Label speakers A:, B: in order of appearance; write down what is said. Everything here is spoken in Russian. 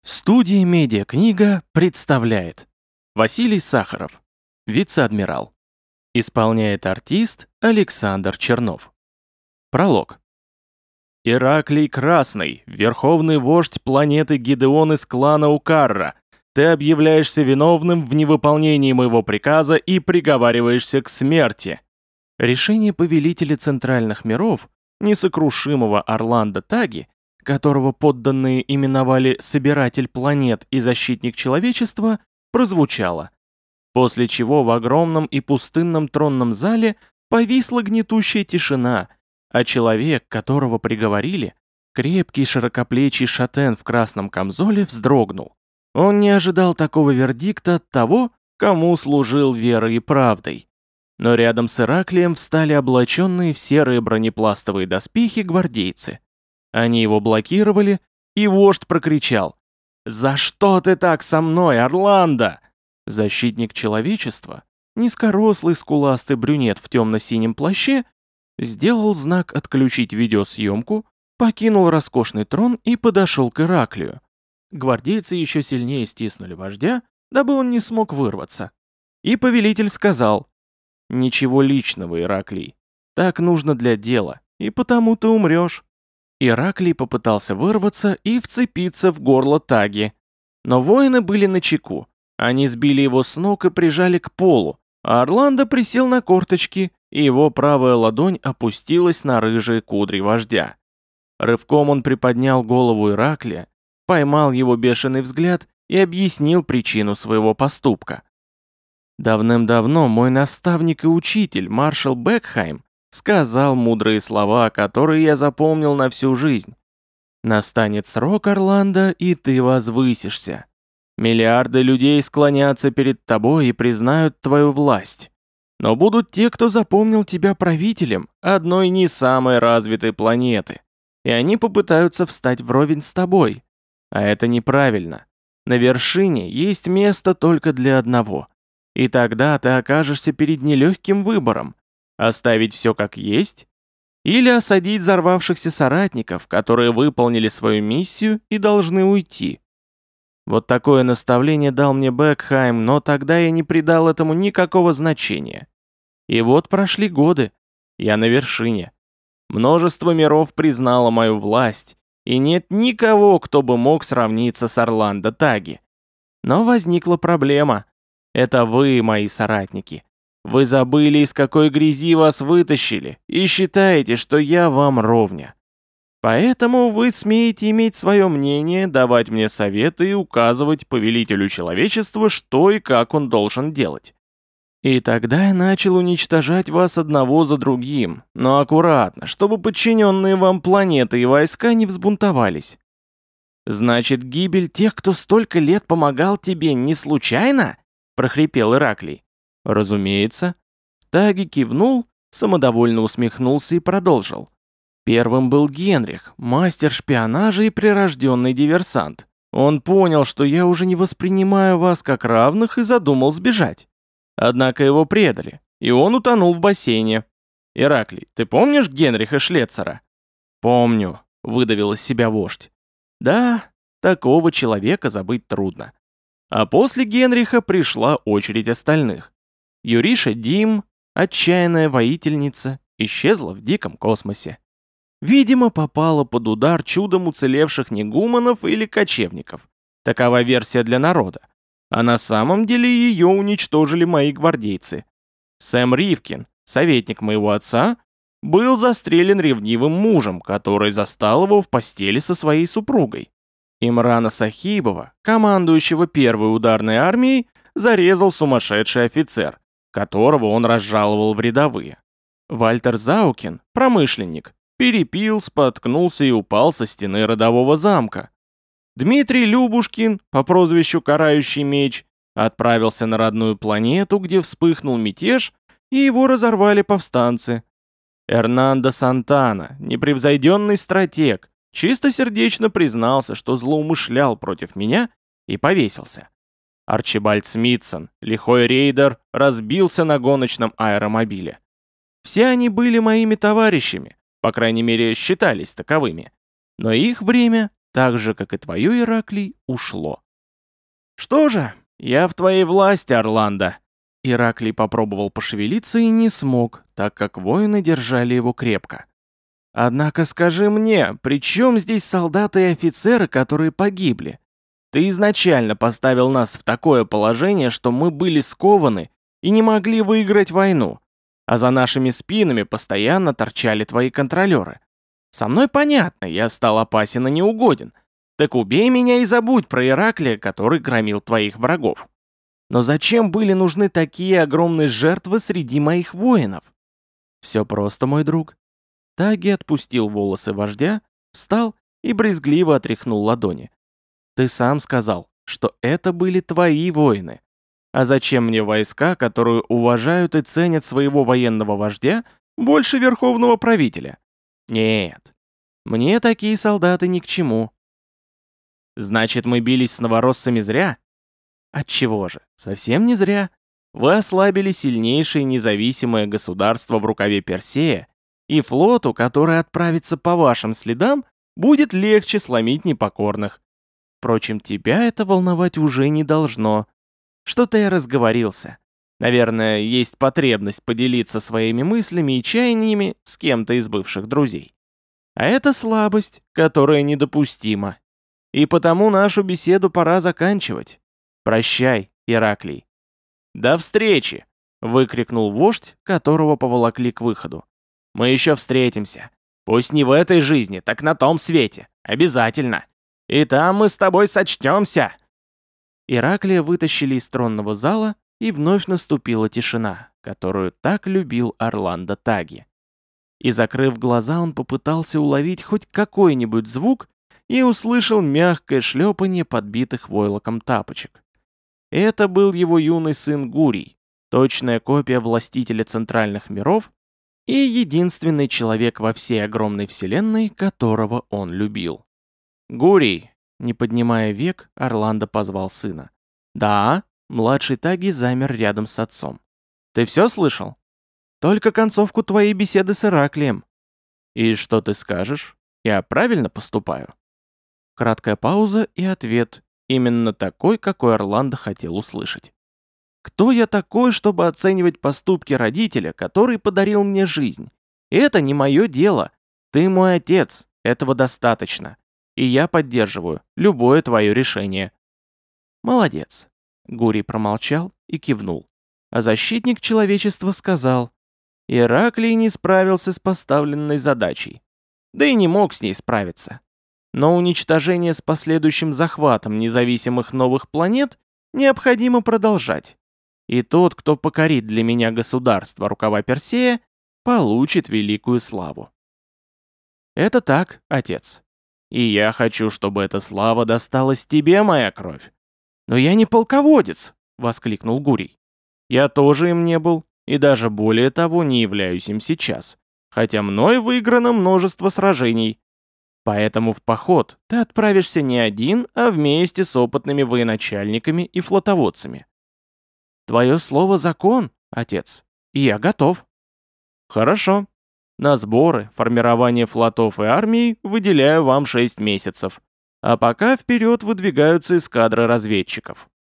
A: Студия «Медиакнига» представляет Василий Сахаров, вице-адмирал. Исполняет артист Александр Чернов. Пролог. Ираклий Красный, верховный вождь планеты Гидеон из клана Укарра, ты объявляешься виновным в невыполнении моего приказа и приговариваешься к смерти. Решение повелителя центральных миров, несокрушимого Орландо Таги, которого подданные именовали «собиратель планет» и «защитник человечества», прозвучало. После чего в огромном и пустынном тронном зале повисла гнетущая тишина, а человек, которого приговорили, крепкий широкоплечий шатен в красном камзоле, вздрогнул. Он не ожидал такого вердикта от того, кому служил верой и правдой. Но рядом с Ираклием встали облаченные в серые бронепластовые доспехи гвардейцы. Они его блокировали, и вождь прокричал: «За что ты так со мной, Орландо?» Защитник человечества, низкорослый скуластый брюнет в темно-синем плаще, сделал знак «Отключить видеосъемку», покинул роскошный трон и подошел к Ираклию. Гвардейцы еще сильнее стиснули вождя, дабы он не смог вырваться. И повелитель сказал: «Ничего личного, Ираклий. Так нужно для дела, и потому ты умрешь». Ираклий попытался вырваться и вцепиться в горло Таги. Но воины были начеку. Они сбили его с ног и прижали к полу, а Орландо присел на корточки, и его правая ладонь опустилась на рыжие кудри вождя. Рывком он приподнял голову Ираклия, поймал его бешеный взгляд и объяснил причину своего поступка. Давным-давно мой наставник и учитель, маршал Бекхайм, сказал мудрые слова, которые я запомнил на всю жизнь. Настанет срок, Орландо, и ты возвысишься. Миллиарды людей склонятся перед тобой и признают твою власть. Но будут те, кто запомнил тебя правителем одной не самой развитой планеты, и они попытаются встать вровень с тобой. А это неправильно. На вершине есть место только для одного. И тогда ты окажешься перед нелегким выбором: оставить все как есть или осадить взорвавшихся соратников, которые выполнили свою миссию и должны уйти. Вот такое наставление дал мне Бекхайм, но тогда я не придал этому никакого значения. И вот прошли годы, я на вершине. Множество миров признало мою власть, и нет никого, кто бы мог сравниться с Орландо Таги. Но возникла проблема. Это вы, мои соратники. Вы забыли, из какой грязи вас вытащили, и считаете, что я вам ровня. Поэтому вы смеете иметь свое мнение, давать мне советы и указывать повелителю человечества, что и как он должен делать. И тогда я начал уничтожать вас одного за другим, но аккуратно, чтобы подчиненные вам планеты и войска не взбунтовались. Значит, гибель тех, кто столько лет помогал тебе, не случайно? Прохрипел Ираклий. Разумеется. Таги кивнул, самодовольно усмехнулся и продолжил. Первым был Генрих, мастер шпионажа и прирожденный диверсант. Он понял, что я уже не воспринимаю вас как равных, и задумал сбежать. Однако его предали, и он утонул в бассейне. Ираклий, ты помнишь Генриха Шлецера? Помню, выдавил из себя вождь. Да, такого человека забыть трудно. А после Генриха пришла очередь остальных. Юриша Дим, отчаянная воительница, исчезла в диком космосе. Видимо, попала под удар чудом уцелевших негуманов или кочевников. Такова версия для народа. А на самом деле ее уничтожили мои гвардейцы. Сэм Ривкин, советник моего отца, был застрелен ревнивым мужем, который застал его в постели со своей супругой. Имрана Сахибова, командующего первой ударной армией, зарезал сумасшедший офицер, которого он разжаловал в рядовые. Вальтер Заукин, промышленник, перепил, споткнулся и упал со стены родового замка. Дмитрий Любушкин, по прозвищу «Карающий меч», отправился на родную планету, где вспыхнул мятеж, и его разорвали повстанцы. Эрнандо Сантана, непревзойденный стратег, чистосердечно признался, что злоумышлял против меня, и повесился. Арчибальд Смитсон, лихой рейдер, разбился на гоночном аэромобиле. Все они были моими товарищами, по крайней мере, считались таковыми. Но их время так же, как и твое, Ираклий, ушло. Что же, я в твоей власти, Орландо. Ираклий попробовал пошевелиться и не смог, так как воины держали его крепко. Однако скажи мне, при чем здесь солдаты и офицеры, которые погибли? Ты изначально поставил нас в такое положение, что мы были скованы и не могли выиграть войну, а за нашими спинами постоянно торчали твои контролеры. Со мной понятно, я стал опасен и неугоден. Так убей меня и забудь про Ираклия, который громил твоих врагов. Но зачем были нужны такие огромные жертвы среди моих воинов? Все просто, мой друг. Таги отпустил волосы вождя, встал и брезгливо отряхнул ладони. Ты сам сказал, что это были твои воины. А зачем мне войска, которые уважают и ценят своего военного вождя больше верховного правителя? Нет, мне такие солдаты ни к чему. Значит, мы бились с новороссами зря? Отчего же, совсем не зря. Вы ослабили сильнейшее независимое государство в рукаве Персея, и флоту, который отправится по вашим следам, будет легче сломить непокорных. Впрочем, тебя это волновать уже не должно. Что-то я разговорился. Наверное, есть потребность поделиться своими мыслями и чаяниями с кем-то из бывших друзей. А это слабость, которая недопустима. И потому нашу беседу пора заканчивать. Прощай, Ираклий. До встречи! Выкрикнул вождь, которого поволокли к выходу. Мы еще встретимся. Пусть не в этой жизни, так на том свете. Обязательно. И там мы с тобой сочтемся. Ираклия вытащили из тронного зала, и вновь наступила тишина, которую так любил Орландо Таги. И закрыв глаза, он попытался уловить хоть какой-нибудь звук и услышал мягкое шлепанье подбитых войлоком тапочек. Это был его юный сын Гурий, точная копия властителя центральных миров и единственный человек во всей огромной вселенной, которого он любил. «Гурий!» — не поднимая век, Орландо позвал сына. «Да?» — младший Таги замер рядом с отцом. «Ты все слышал?» «Только концовку твоей беседы с Ираклием». «И что ты скажешь? Я правильно поступаю?» Краткая пауза и ответ, именно такой, какой Орландо хотел услышать. «Кто я такой, чтобы оценивать поступки родителя, который подарил мне жизнь? Это не мое дело. Ты мой отец, этого достаточно. И я поддерживаю любое твое решение». «Молодец», — Гурий промолчал и кивнул. А защитник человечества сказал: «Ираклий не справился с поставленной задачей. Да и не мог с ней справиться. Но уничтожение с последующим захватом независимых новых планет необходимо продолжать. И тот, кто покорит для меня государство рукава Персея, получит великую славу». «Это так, отец. И я хочу, чтобы эта слава досталась тебе, моя кровь». «Но я не полководец!» — воскликнул Гурий. «Я тоже им не был, и даже более того не являюсь им сейчас, хотя мной выиграно множество сражений. Поэтому в поход ты отправишься не один, а вместе с опытными военачальниками и флотоводцами. Твое слово закон, отец, и я готов». «Хорошо. На сборы, формирование флотов и армий выделяю вам 6 месяцев. А пока вперед выдвигаются эскадры разведчиков.